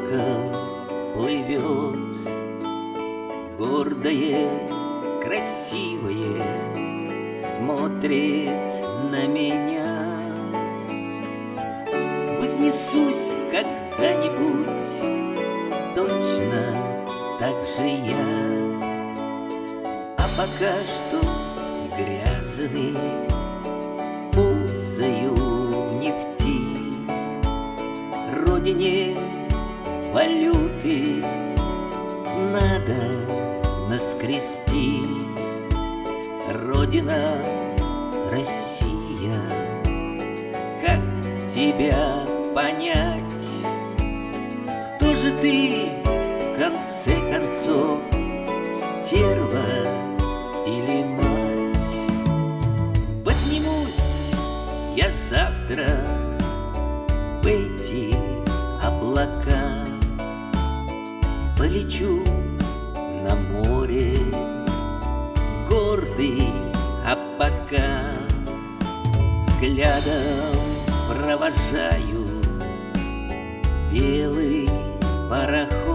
облако плывет, гордое, красивое, смотрит на меня. Вознесусь когда-нибудь, точно так же я. А пока что грязный, ползаю в нефти. Родине валюты надо наскрести. Родина, Россия, как тебя понять? Кто же ты, в конце концов, стерва или мать? Поднимусь я завтра в эти облака, полечу на море гордый, а пока взглядом провожаю белый пароход.